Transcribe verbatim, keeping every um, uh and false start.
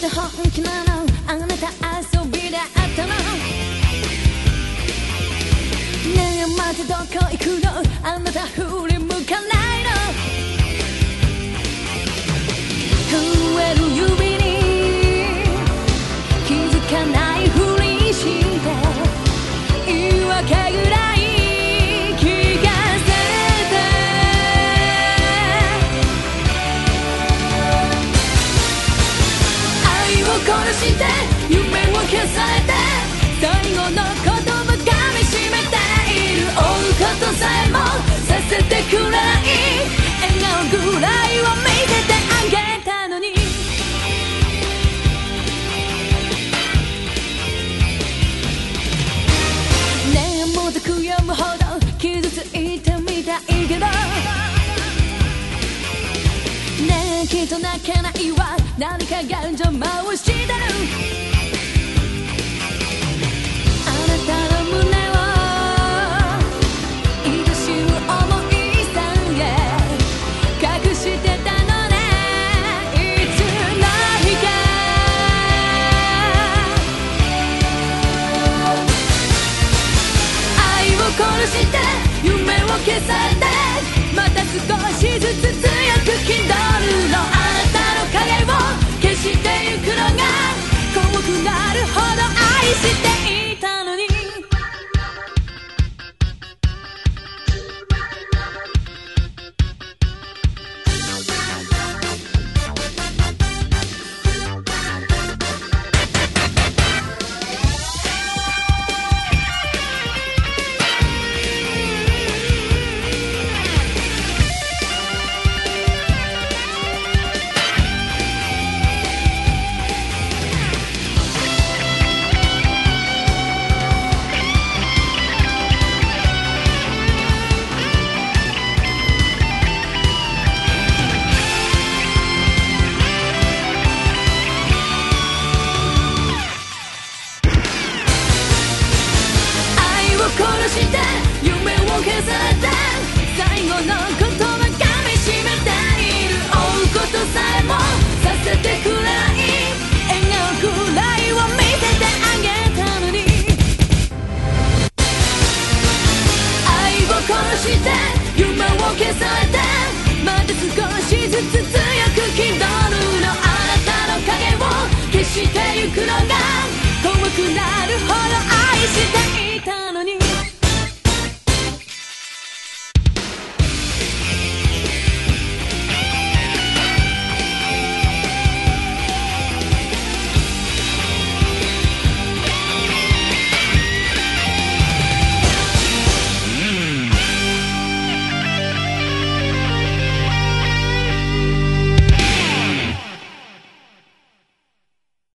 て本気なの、あなた遊びだったの。ねえ待ってどこ行くの、あなた振り向かないの。震える指に気づかないふりして言い訳ぐらい聞かせて。愛を殺して夢を消されて最後の言葉噛みしめている。追うことさえもさせてくれない笑顔ぐらいを見せてあげたのに。ねえもっと悔やむほど傷ついてみたいけど、ねえきっと泣けないわ、何かが邪魔をしてる。あなたの胸を愛しむ想いさえ隠してたのね、いつの日か。愛を殺して夢を消されてまた少しずつ強く気取るの。あなたの影を消してゆくのが怖くなるほど愛していたのに。殺して夢を消されて最後の言葉噛みしめている。追うことさえもさせてくれない笑顔くらいを見せてあげたのに。愛を殺して夢を消されてまた少しずつ強く気取るの。あなたの影を消してゆくのが怖くなるほど愛して